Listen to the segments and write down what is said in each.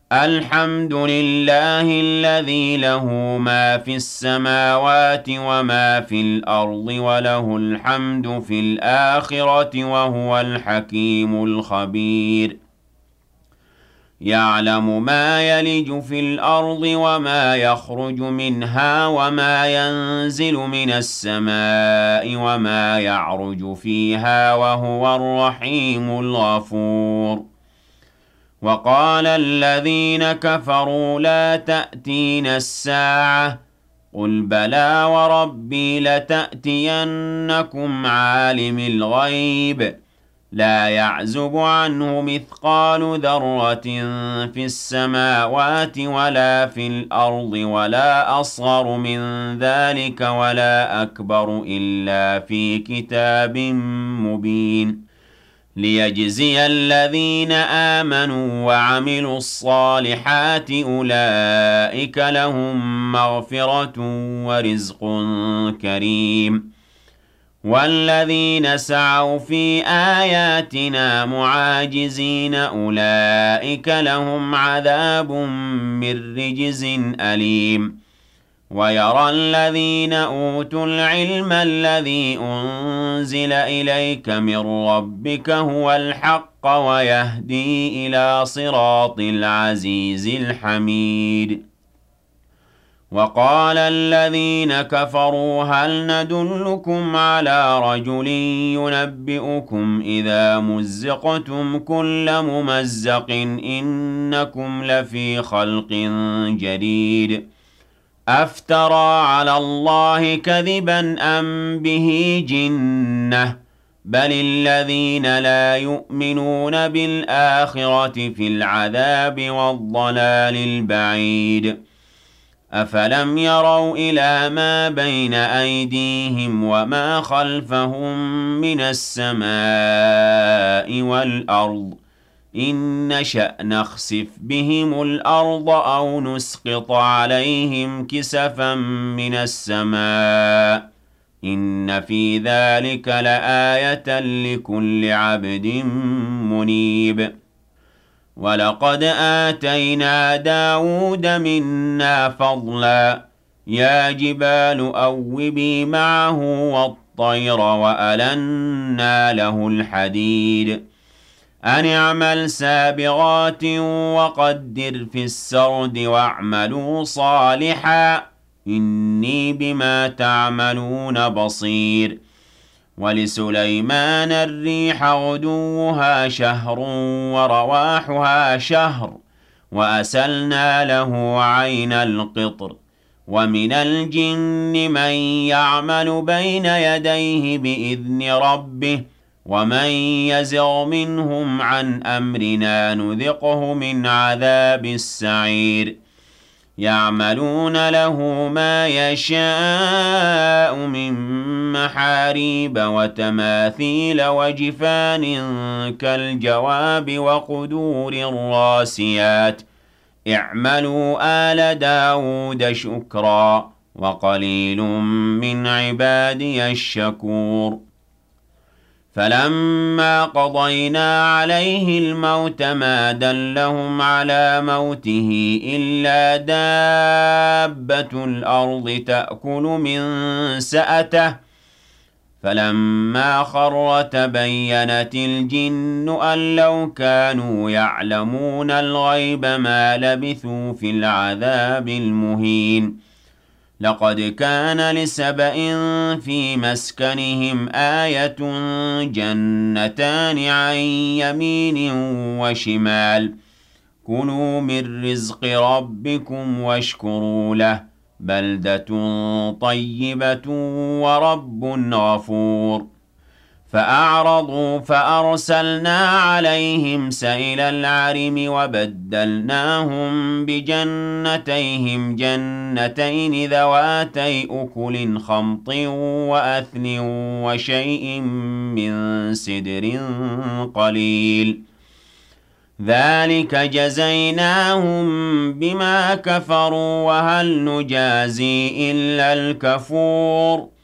الحمد لله الذي له ما في السماوات وما في الأرض وله الحمد في الآخرة وهو الحكيم الخبير يعلم ما يلج في الأرض وما يخرج منها وما ينزل من السماء وما يعرج فيها وهو الرحيم الغفور وقال الذين كفروا لا تأتينا الساعة قل بلى وربي لتأتينكم عالم الغيب لا يعزب عنه مثقال ذرة في السماوات ولا في الأرض ولا أصغر من ذلك ولا أكبر إلا في كتاب مبين ليجزي الذين آمنوا وعملوا الصالحات أولئك لهم مغفرة ورزق كريم والذين سعوا في آياتنا معاجزين أولئك لهم عذاب من رجز أليم ويرى الذين أوتوا العلم الذي أنزل إليك من ربك هو الحق ويهدي إلى صراط العزيز الحميد وقال الذين كفروا هل ندلكم على رجل ينبئكم إذا مزقتم كل ممزق إنكم لفي خلق جديد أفترى على الله كذبا أم به جنة بل الذين لا يؤمنون بالآخرة في العذاب والضلال البعيد أفلم يروا إلى ما بين أيديهم وما خلفهم من السماء والأرض إن نشأ نخسف بهم الأرض أو نسقط عليهم كسفا من السماء إن في ذلك لآية لكل عبد منيب ولقد آتينا داود منا فضلا يا جبال أوبي معه والطير وألنا له الحديد أن اعمل سابغات وقدر في السرد واعملوا صالحا إني بما تعملون بصير ولسليمان الريح غدوها شهر ورواحها شهر وأسلنا له عين القطر ومن الجن من يعمل بين يديه بإذن ربه ومن يزغ منهم عن أمرنا نذقه من عذاب السعير يعملون له ما يشاء من محاريب وتماثيل وجفان كالجواب وقدور الراسيات اعملوا آل داود شكرا وقليل من عبادي الشكور فلما قضينا عليه الموت ما دلهم على موته إلا دابة الأرض تأكل من سأته فلما خر تبينت الجن أن لو كانوا يعلمون الغيب ما لبثوا في العذاب المهين لقد كان لسبإ في مسكنهم آية جنتان عن يمين وشمال كلوا من رزق ربكم واشكروا له بلدة طيبة ورب غفور فأعرضوا فأرسلنا عليهم سيل العرم وبدلناهم بجنتيهم جنتين ذواتي أكل خمط وأثل وشيء من سدر قليل ذلك جزيناهم بما كفروا وهل نجازي إلا الكفور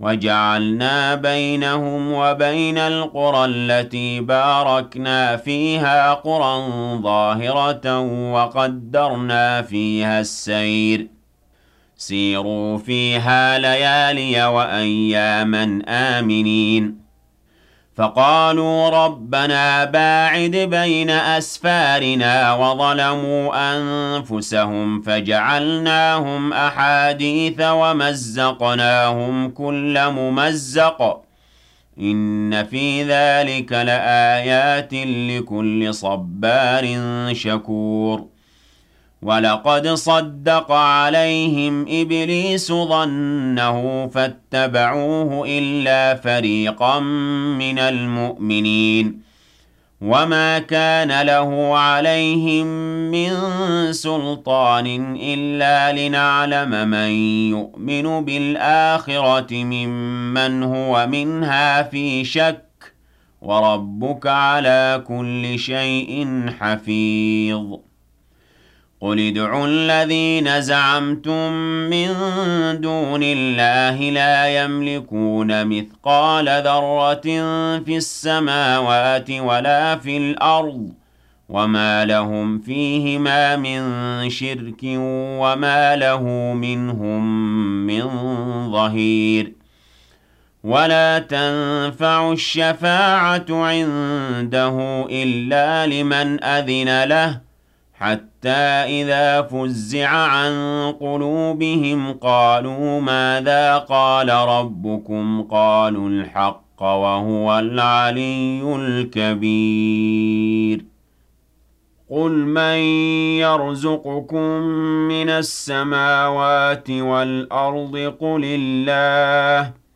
وجعلنا بينهم وبين القرى التي باركنا فيها قرى ظاهرة وقدرنا فيها السير سيروا فيها ليالي وأياما آمنين فقالوا ربنا باعد بين أسفارنا وظلموا أنفسهم فجعلناهم أحاديث ومزقناهم كل ممزق إن في ذلك لآيات لكل صبار شكور ولقد صدق عليهم إبليس ظنه فاتبعوه إلا فريقا من المؤمنين وما كان له عليهم من سلطان إلا لنعلم من يؤمن بالآخرة ممن هو منها في شك وربك على كل شيء حفيظ قل ادعوا الذين زعمتم من دون الله لا يملكون مثقال ذرة في السماوات ولا في الأرض وما لهم فيهما من شرك وما له منهم من ظهير ولا تنفع الشفاعة عنده إلا لمن أذن له حتى إذا فزع عن قلوبهم قالوا ماذا قال ربكم قالوا الحق وهو العلي الكبير قل من يرزقكم من السماوات والأرض قل الله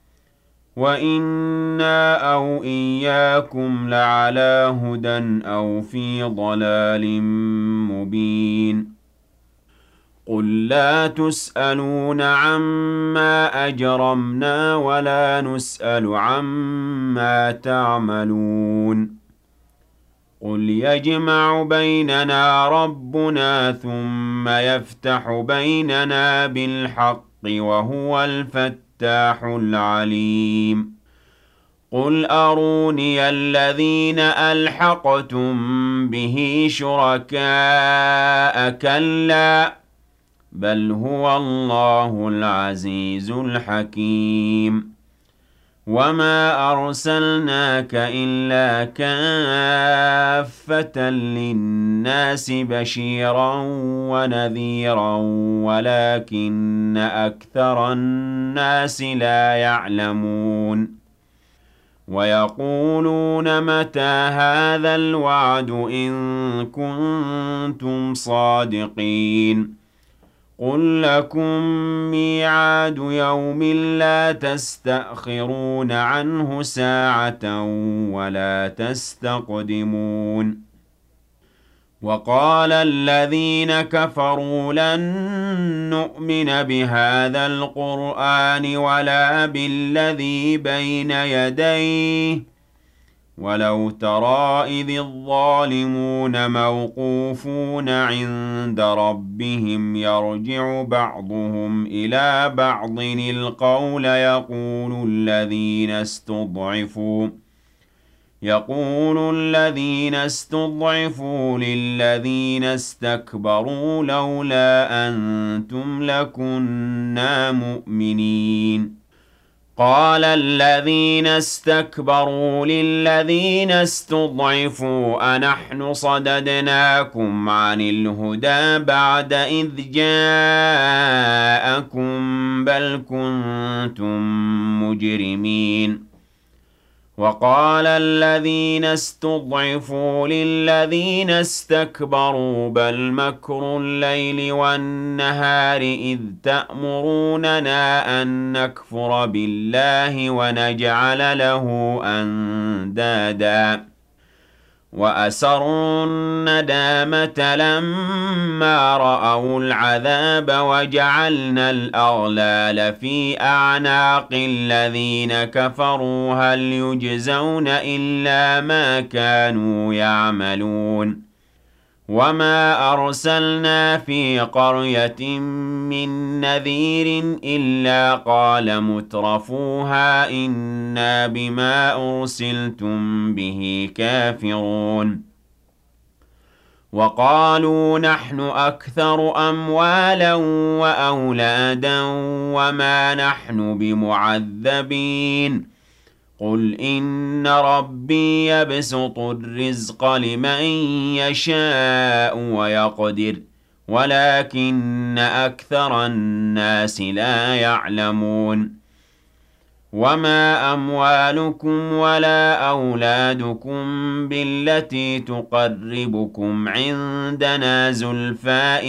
وإنا أو إياكم لعلى هدى أو في ضلال مبين قل لا تسألون عما أجرمنا ولا نسأل عما تعملون قل يجمع بيننا ربنا ثم يفتح بيننا بالحق وهو الفتاح العليم قل أروني الذين ألحقتم به شركاء كلا بل هو الله العزيز الحكيم وما أرسلناك إلا كافة للناس بشيرا ونذيرا ولكن أكثر الناس لا يعلمون ويقولون متى هذا الوعد إن كنتم صادقين قل لكم ميعاد يوم لا تستأخرون عنه ساعة ولا تستقدمون وقال الذين كفروا لن نؤمن بهذا القرآن ولا بالذي بين يديه ولو ترى إذ الظالمون موقوفون عند ربهم يرجع بعضهم إلى بعض القول يقول الذين استضعفوا للذين استكبروا لولا أنتم لكنا مؤمنين قال الذين استكبروا للذين استضعفوا أنحن صددناكم عن الهدى بعد إذ جاءكم بل كنتم مجرمين وقال الذين استضعفوا للذين استكبروا بل مكر الليل والنهار إذ تأمروننا أن نكفر بالله ونجعل له أندادا وأسروا الندامة لما رأوا العذاب وجعلنا الأغلال في أعناق الذين كفروا هل يجزون إلا ما كانوا يعملون وَمَا أَرْسَلْنَا فِي قَرْيَةٍ مِّن نَّذِيرٍ إِلَّا قَالَ مُتْرَفُوهَا إِنَّا بِمَا أُرْسِلْتُم بِهِ كَافِرُونَ وَقَالُوا نَحْنُ أَكْثَرُ أَمْوَالًا وَأَوْلَادًا وَمَا نَحْنُ بِمُعَذَّبِينَ قُلْ إِنَّ رَبِّي يَبْسُطُ الرِّزْقَ لِمَن يَشَاءُ وَيَقْدِرُ وَلَٰكِنَّ أَكْثَرَ النَّاسِ لَا يَعْلَمُونَ وَمَا أَمْوَالُكُمْ وَلَا أَوْلَادُكُم بِالَّتِي تُقَرِّبُكُمْ عِندَنَا زُلْفَىٰ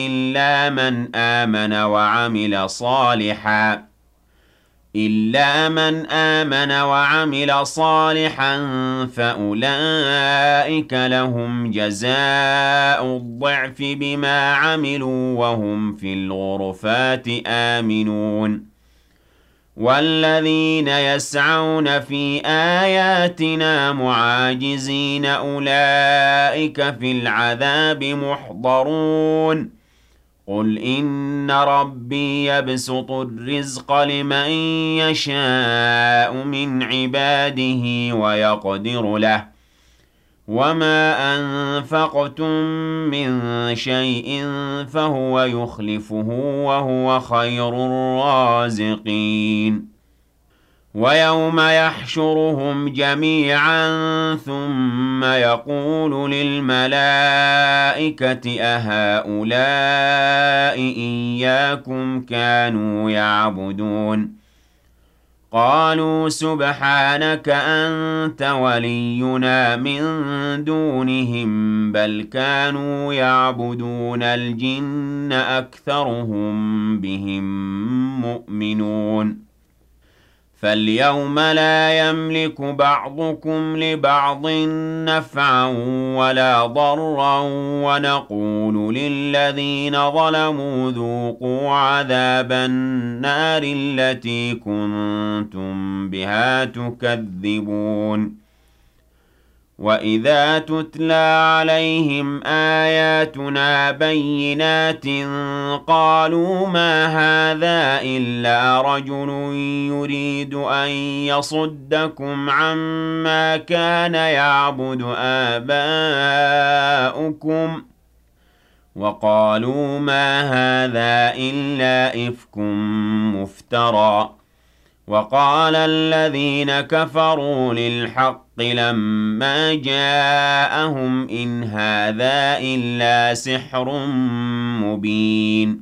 إِلَّا مَنْ آمَنَ وَعَمِلَ صَالِحًا فَأُولَٰئِكَ لَهُمْ جَزَاءُ الضِّعْفِ بِمَا عَمِلُوا وَهُمْ فِي الْغُرُفَاتِ آمِنُونَ وَالَّذِينَ يَسْعَوْنَ فِي آيَاتِنَا مُعَاجِزِينَ أُولَٰئِكَ فِي الْعَذَابِ مُحْضَرُونَ قُلْ إِنَّ رَبِّي يَبْسُطُ الرِّزْقَ لِمَن يَشَاءُ مِنْ عِبَادِهِ وَيَقْدِرُ لَهُ وَمَا أَنفَقْتُم مِّن شَيْءٍ فَهُوَ يُخْلِفُهُ وَهُوَ خَيْرُ الرَّازِقِينَ وَيَوْمَ يَحْشُرُهُمْ جَمِيعًا ثُمَّ يَقُولُ لِلْمَلَائِكَةِ أَهَٰؤُلَاءِ إِيَّاكُمْ كَانُوا يَعْبُدُونَ قَالُوا سُبْحَانَكَ أَنتَ وَلِيُّنَا مِن دُونِهِم بَلْ كَانُوا يَعْبُدُونَ الْجِنَّ أَكْثَرُهُم بِهِم مُّؤْمِنُونَ فَالْيَوْمَ لَا يَمْلِكُ بَعْضُكُمْ لِبَعْضٍ نَّفْعًا وَلَا ضَرًّا وَنَقُولُ لِلَّذِينَ ظَلَمُوا ذُوقُوا عَذَابَ النَّارِ الَّتِي كُنتُم بِهَا تُكَذِّبُونَ وَإِذَا تُتْلَىٰ عَلَيْهِمْ آيَاتُنَا بَيِّنَاتٍ قَالُوا مَا هَٰذَا إِلَّا رَجُلٌ يُرِيدُ أَن يَصُدَّكُمْ عَمَّا كَانَ يَعْبُدُ آبَاؤُكُمْ وَقَالُوا مَا هَٰذَا إِلَّا إِفْكٌ مُّفْتَرًى وَقَالَ الَّذِينَ كَفَرُوا لِلْحَقِّ لَمَّا جَاءَهُمْ إِنْ هَٰذَا إِلَّا سِحْرٌ مُّبِينٌ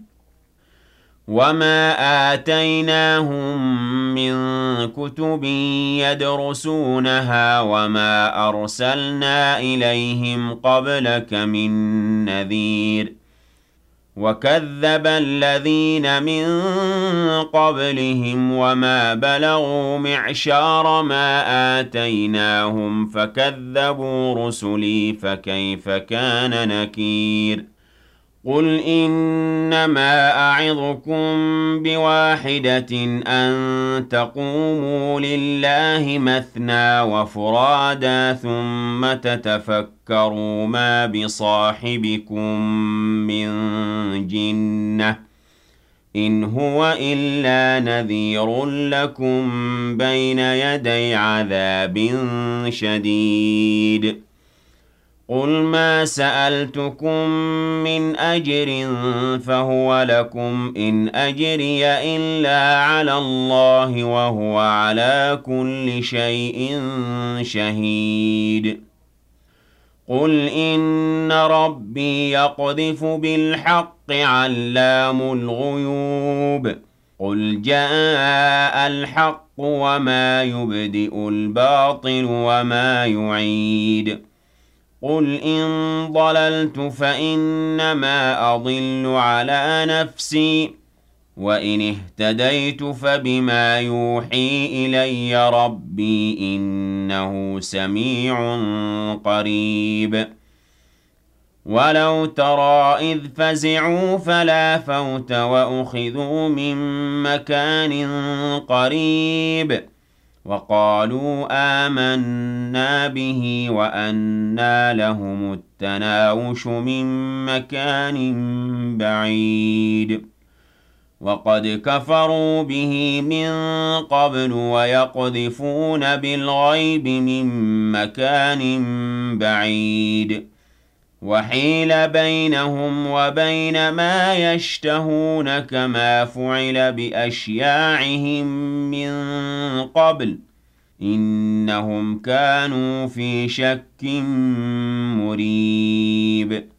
وَمَا آتَيْنَاهُم مِّن كُتُبٍ يَدْرُسُونَهَا وَمَا أَرْسَلْنَا إِلَيْهِمْ قَبْلَكَ مِن نَّذِيرٍ وَكَذَّبَ الَّذِينَ مِن قَبْلِهِمْ وَمَا بَلَغُوا مِعْشَارَ مَا آتَيْنَاهُمْ فَكَذَّبُوا رُسُلِي فَكَيْفَ كَانَ نَكِيرِ قُلْ إِنَّمَا أَعِظُكُم بِوَاحِدَةٍ أَن تَقُومُوا لِلَّهِ مَثْنَىٰ وَفُرَادَىٰ ثُمَّ تَتَفَكَّرُوا مَا بِصَاحِبِكُم مِّن جِنَّةٍ ۚ إِنْ هُوَ إِلَّا نَذِيرٌ لَّكُم بَيْنَ يَدَيْ عَذَابٍ شَدِيدٍ قُلْ مَا سَأَلْتُكُم مِّنْ أَجْرٍ فَهُوَ لَكُمْ ۖ إِنْ أَجْرِيَ إِلَّا عَلَى اللَّهِ وَهُوَ عَلَىٰ كُلِّ شَيْءٍ شَهِيدٌ قُلْ إِنَّ رَبِّي يَقْذِفُ بِالْحَقِّ عَلَّامُ الْغُيُوبِ قُلْ جَاءَ الْحَقُّ وَمَا يُبْدِئُ الْبَاطِلُ وَمَا يُعِيدُ قُلْ إِن ضَلَلْتُ فَإِنَّمَا أَضِلُّ عَلَىٰ نَفْسِي وَإِنِ اهْتَدَيْتُ فَبِمَا يُوحِي إِلَيَّ رَبِّي ۚ إِنَّهُ سَمِيعٌ قَرِيبٌ وَلَوْ تَرَىٰ إِذْ فَزِعُوا فَلَا فَوْتَ وَأُخِذُوا مِن مَّكَانٍ قَرِيبٍ وقالوا آمنا به وأنى لهم التناوش من مكان بعيد وقد كفروا به من قبل ويقذفون بالغيب من مكان بعيد وحيل بينهم وبين ما يشتهون كما فعل بأشياعهم من قبل إنهم كانوا في شك مريب